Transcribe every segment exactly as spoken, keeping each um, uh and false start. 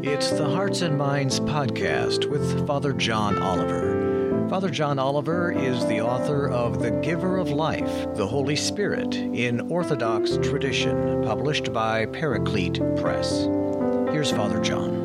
It's the Hearts and Minds podcast with Father John Oliver. Father John Oliver is the author of The Giver of Life, the Holy Spirit in Orthodox Tradition, published by Paraclete Press. Here's Father John.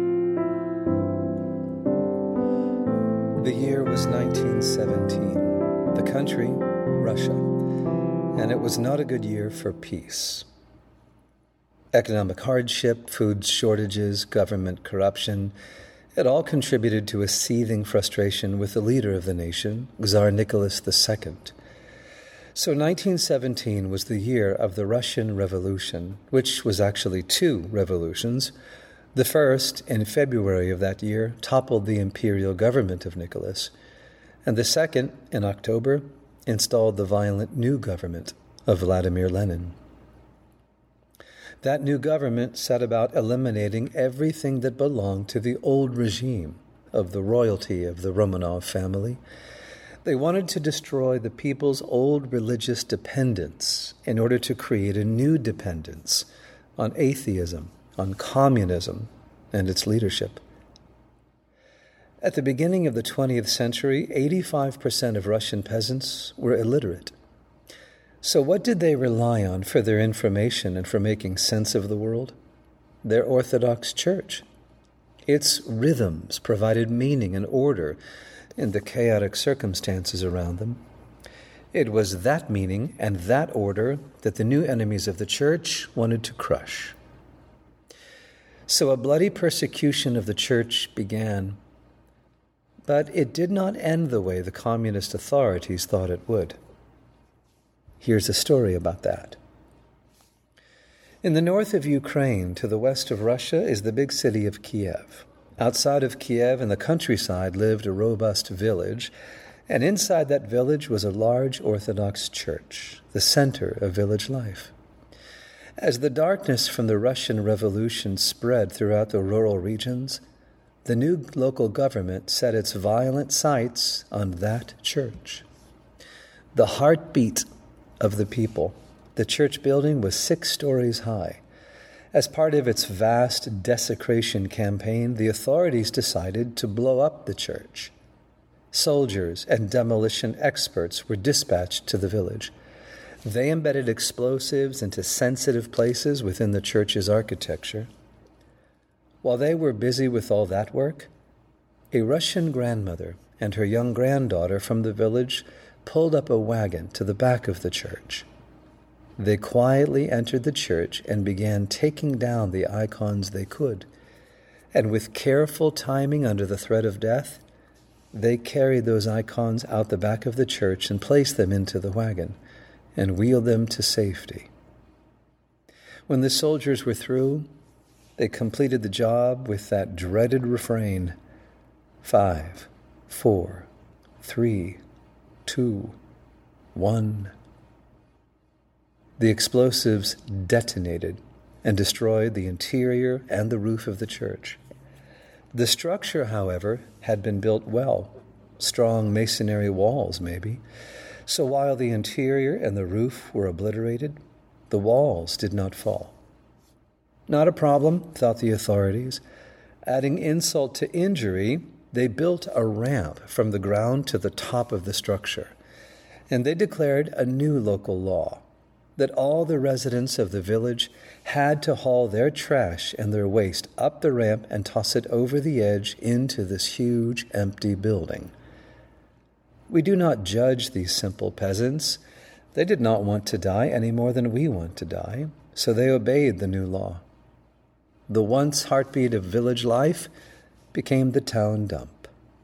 The year was nineteen seventeen. The country, Russia. And it was not a good year for peace. Economic hardship, food shortages, government corruption, it all contributed to a seething frustration with the leader of the nation, Tsar Nicholas the Second. So nineteen seventeen was the year of the Russian Revolution, which was actually two revolutions. The first, in February of that year, toppled the imperial government of Nicholas, and the second, in October, installed the violent new government of Vladimir Lenin. That new government set about eliminating everything that belonged to the old regime of the royalty of the Romanov family. They wanted to destroy the people's old religious dependence in order to create a new dependence on atheism, on communism, and its leadership. At the beginning of the twentieth century, eighty-five percent of Russian peasants were illiterate. So what did they rely on for their information and for making sense of the world? Their Orthodox Church. Its rhythms provided meaning and order in the chaotic circumstances around them. It was that meaning and that order that the new enemies of the Church wanted to crush. So a bloody persecution of the Church began, but it did not end the way the communist authorities thought it would. Here's a story about that. In the north of Ukraine, to the west of Russia, is the big city of Kiev. Outside of Kiev, in the countryside, lived a robust village, and inside that village was a large Orthodox church, the center of village life. As the darkness from the Russian Revolution spread throughout the rural regions, the new local government set its violent sights on that church. The heartbeat of the people, the church building was six stories high. As part of its vast desecration campaign, the authorities decided to blow up the church. Soldiers and demolition experts were dispatched to the village. They embedded explosives into sensitive places within the church's architecture. While they were busy with all that work, a Russian grandmother and her young granddaughter from the village pulled up a wagon to the back of the church. They quietly entered the church and began taking down the icons they could. And with careful timing under the threat of death, they carried those icons out the back of the church and placed them into the wagon and wheeled them to safety. When the soldiers were through, they completed the job with that dreaded refrain, five, four, three, two, one. The explosives detonated and destroyed the interior and the roof of the church. The structure, however, had been built well, strong masonry walls maybe, so while the interior and the roof were obliterated, the walls did not fall. Not a problem, thought the authorities. Adding insult to injury, they built a ramp from the ground to the top of the structure, and they declared a new local law that all the residents of the village had to haul their trash and their waste up the ramp and toss it over the edge into this huge empty building. We do not judge these simple peasants. They did not want to die any more than we want to die, so they obeyed the new law. The once heartbeat of village life became the town dump.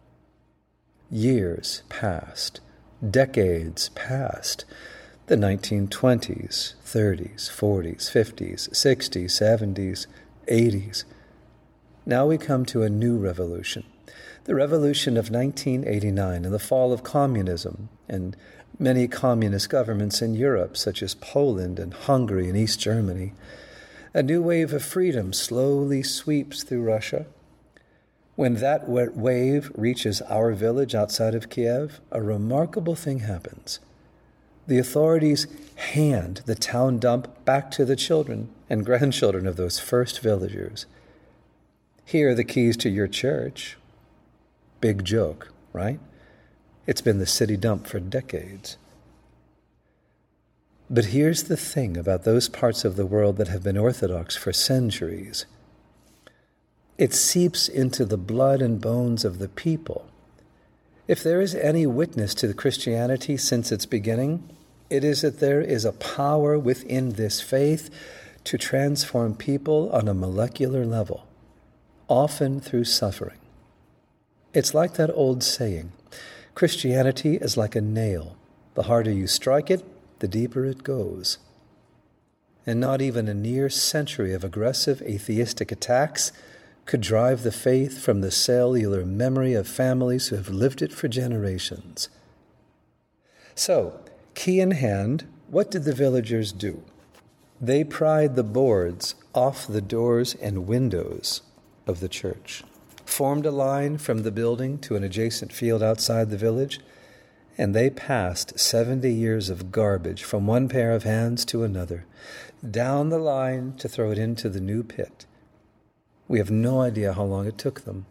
Years passed, decades passed. The nineteen twenties, thirties, forties, fifties, sixties, seventies, eighties. Now we come to a new revolution, the revolution of nineteen eighty-nine and the fall of communism and many communist governments in Europe, such as Poland and Hungary and East Germany. A new wave of freedom slowly sweeps through Russia. When that wave reaches our village outside of Kiev, a remarkable thing happens. The authorities hand the town dump back to the children and grandchildren of those first villagers. Here are the keys to your church. Big joke, right? It's been the city dump for decades. But here's the thing about those parts of the world that have been Orthodox for centuries. It seeps into the blood and bones of the people. If there is any witness to the Christianity since its beginning, it is that there is a power within this faith to transform people on a molecular level, often through suffering. It's like that old saying, Christianity is like a nail. The harder you strike it, the deeper it goes. And not even a near century of aggressive atheistic attacks could drive the faith from the cellular memory of families who have lived it for generations. So, key in hand, what did the villagers do? They pried the boards off the doors and windows of the church, formed a line from the building to an adjacent field outside the village, and they passed seventy years of garbage from one pair of hands to another, down the line to throw it into the new pit. We have no idea how long it took them.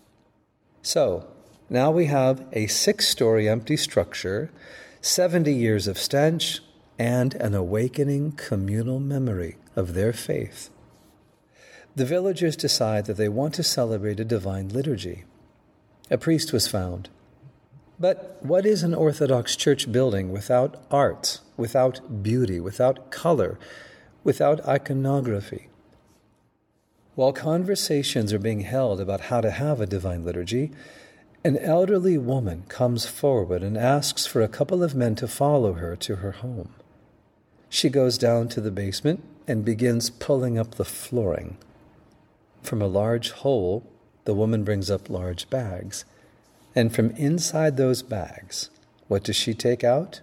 So, now we have a six-story empty structure, seventy years of stench, and an awakening communal memory of their faith. The villagers decide that they want to celebrate a divine liturgy. A priest was found. But what is an Orthodox church building without art, without beauty, without color, without iconography? While conversations are being held about how to have a divine liturgy, an elderly woman comes forward and asks for a couple of men to follow her to her home. She goes down to the basement and begins pulling up the flooring. From a large hole, the woman brings up large bags. And from inside those bags, what does she take out?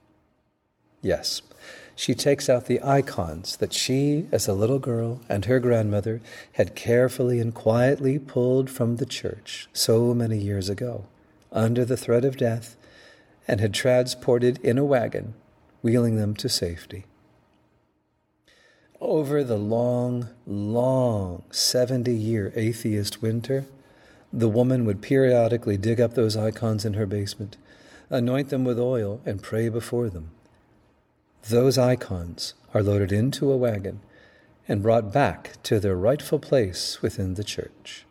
Yes, she takes out the icons that she, as a little girl, and her grandmother had carefully and quietly pulled from the church so many years ago, under the threat of death, and had transported in a wagon, wheeling them to safety. Over the long, long seventy-year atheist winter, the woman would periodically dig up those icons in her basement, anoint them with oil, and pray before them. Those icons are loaded into a wagon and brought back to their rightful place within the church.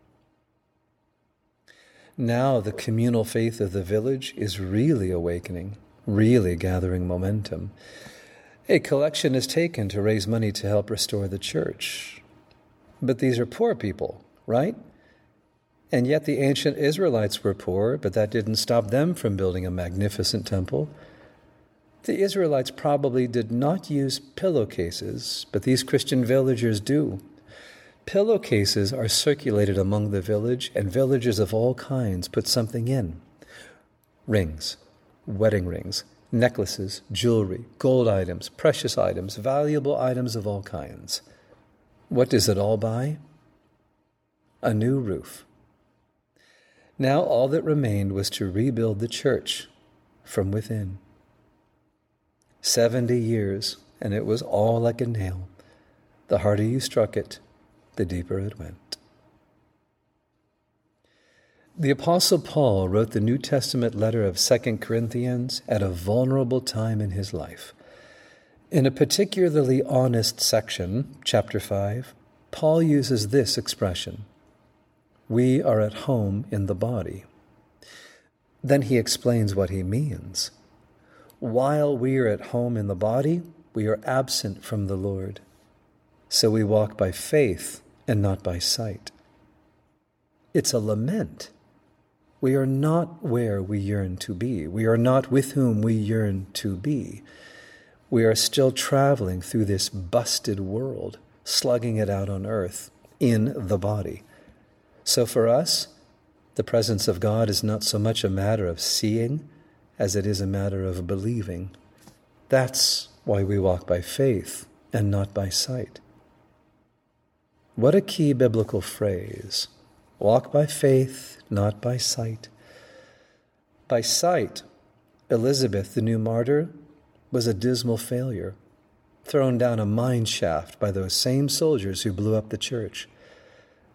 Now the communal faith of the village is really awakening, really gathering momentum. A collection is taken to raise money to help restore the church. But these are poor people, right? And yet the ancient Israelites were poor, but that didn't stop them from building a magnificent temple. The Israelites probably did not use pillowcases, but these Christian villagers do. Pillowcases are circulated among the village, and villagers of all kinds put something in. Rings, wedding rings, necklaces, jewelry, gold items, precious items, valuable items of all kinds. What does it all buy? A new roof. Now all that remained was to rebuild the church from within. Seventy years, and it was all like a nail. The harder you struck it, the deeper it went. The Apostle Paul wrote the New Testament letter of Second Corinthians at a vulnerable time in his life. In a particularly honest section, chapter five, Paul uses this expression: we are at home in the body. Then he explains what he means. While we are at home in the body, we are absent from the Lord. So we walk by faith and not by sight. It's a lament. We are not where we yearn to be. We are not with whom we yearn to be. We are still traveling through this busted world, slugging it out on earth, in the body. So for us, the presence of God is not so much a matter of seeing as it is a matter of believing. That's why we walk by faith and not by sight. What a key biblical phrase. Walk by faith, not by sight. By sight, Elizabeth, the new martyr, was a dismal failure, thrown down a mine shaft by those same soldiers who blew up the church.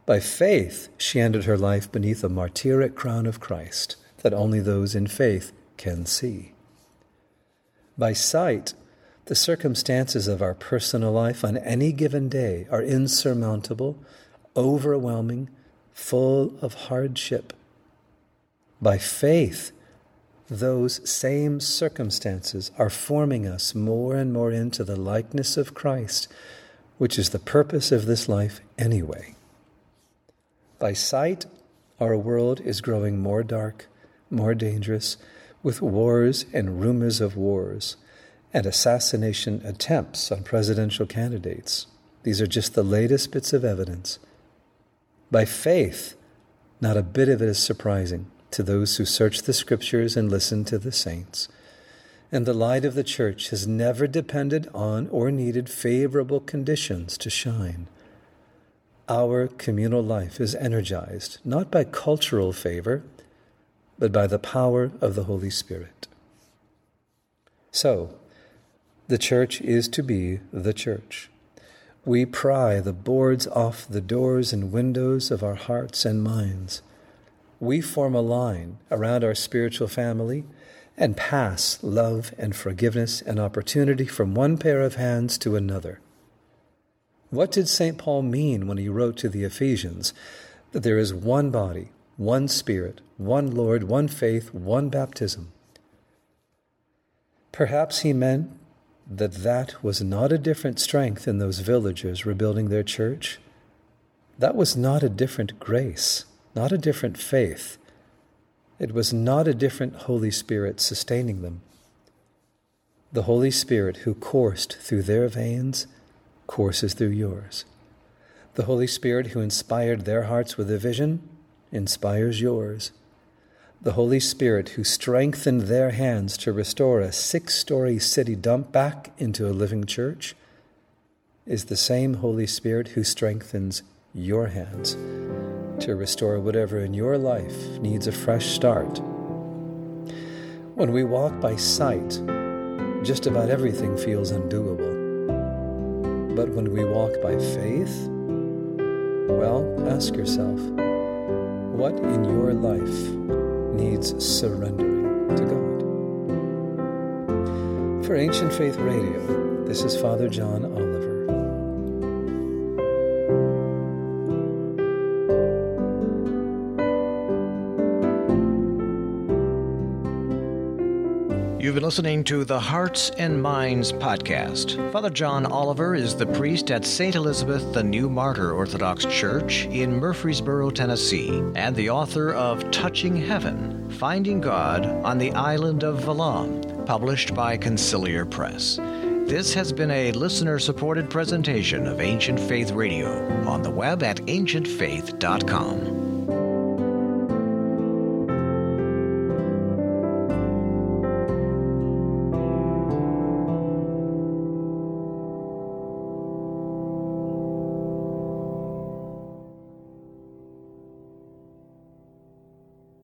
By faith, she ended her life beneath a martyric crown of Christ that only those in faith can see. By sight, the circumstances of our personal life on any given day are insurmountable, overwhelming, full of hardship. By faith, those same circumstances are forming us more and more into the likeness of Christ, which is the purpose of this life anyway. By sight, our world is growing more dark, more dangerous, with wars and rumors of wars, and assassination attempts on presidential candidates. These are just the latest bits of evidence. By faith, not a bit of it is surprising to those who search the Scriptures and listen to the saints. And the light of the church has never depended on or needed favorable conditions to shine. Our communal life is energized not by cultural favor, but by the power of the Holy Spirit. So, the church is to be the church. We pry the boards off the doors and windows of our hearts and minds. We form a line around our spiritual family and pass love and forgiveness and opportunity from one pair of hands to another. What did Saint Paul mean when he wrote to the Ephesians that there is one body, one Spirit, one Lord, one faith, one baptism? Perhaps he meant that that was not a different strength in those villagers rebuilding their church. That was not a different grace, not a different faith. It was not a different Holy Spirit sustaining them. The Holy Spirit who coursed through their veins courses through yours. The Holy Spirit who inspired their hearts with a vision inspires yours. The Holy Spirit who strengthened their hands to restore a six-story city dump back into a living church is the same Holy Spirit who strengthens your hands to restore whatever in your life needs a fresh start. When we walk by sight, just about everything feels undoable. But when we walk by faith, well, ask yourself, what in your life needs surrendering to God? For Ancient Faith Radio, this is Father John Oliver. You've been listening to the Hearts and Minds podcast. Father John Oliver is the priest at Saint Elizabeth the New Martyr Orthodox Church in Murfreesboro, Tennessee, and the author of Touching Heaven, Finding God on the Island of Valum, published by Conciliar Press. This has been a listener-supported presentation of Ancient Faith Radio on the web at ancient faith dot com.